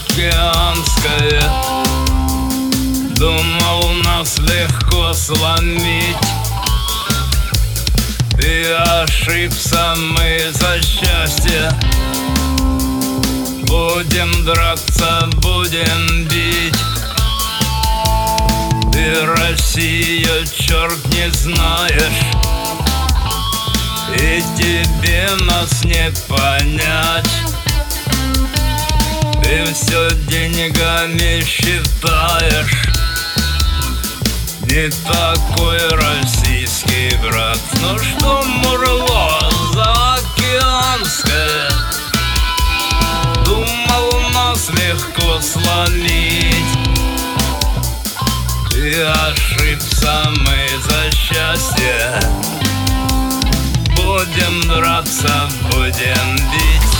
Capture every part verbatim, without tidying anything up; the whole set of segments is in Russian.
заокеанское. Думал, нас легко сломить. Ты ошибся, мы за счастье. Будем драться, будем бить. Ты, Россия, черт, не знаешь, и тебе нас не понять. Ты все деньгами считаешь. Не такой российский брат. Ну что, Мурло заокеанское, думал, нас легко сломить. Ты ошибся, мы за счастье. Будем драться, будем бить.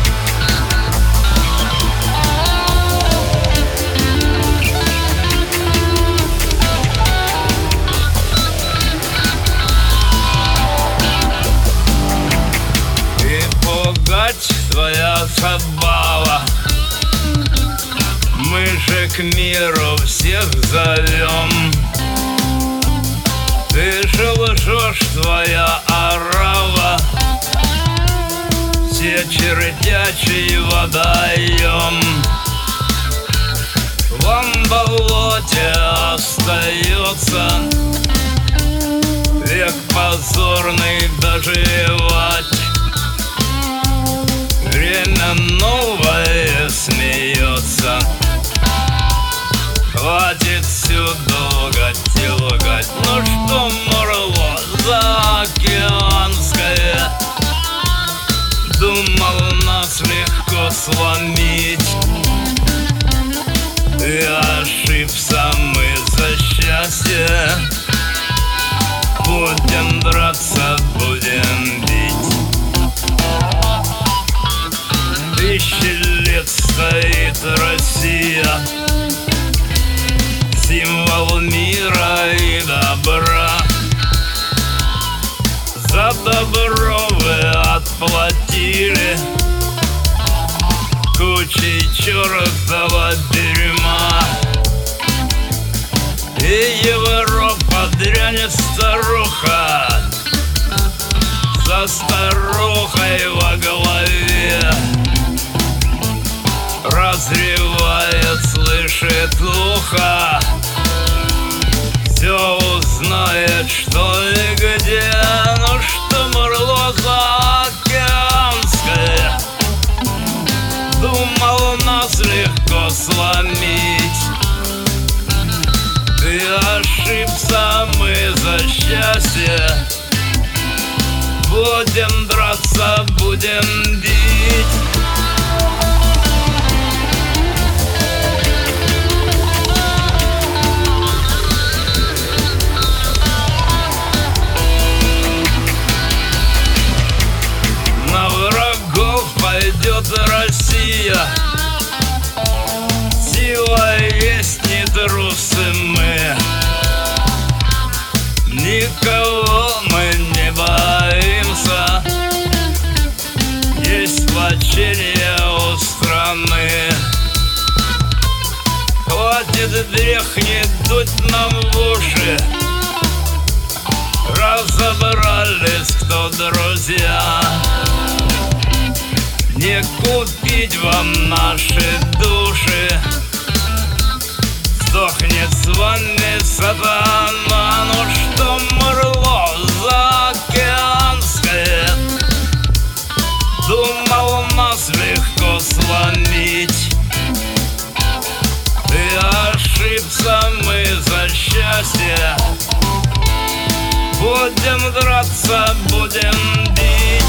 И пугать твоя забава. Мы же к миру всех зовем. Ты же лжешь, твоя орава. Все чертячий водоем. В вам болоте остается век позорный доживать. Время новое смеется. Хватит всюду лгать и лгать. Ну что, Мурло заокеанское, думал, нас легко сломить. Ты ошибся, мы за счастье. Будем драться, будем бить. Тысячи лет стоит Россия, символ мира и добра. За добро вы отплатили кучей чертова дерьма. И Европа дрянет старуха, за старухой во главе. Разревает, слышит ухо, все узнает, что и где. Ну что, Мурло заокеанское, думал, нас легко сломить. Ты ошибся, мы за счастье. Будем драться, будем бить. Пойдет Россия, сила есть, не трусы мы. Никого мы не боимся, есть сплочение у страны. Хватит дрехни дуть нам в уши. Разобрались, кто друзья. Не купить вам наши души. Сдохнет с вами сатана. Ну что, Мурло заокеанское, думал, нас легко сломить. Ты ошибся, мы за счастье. Будем драться, будем бить.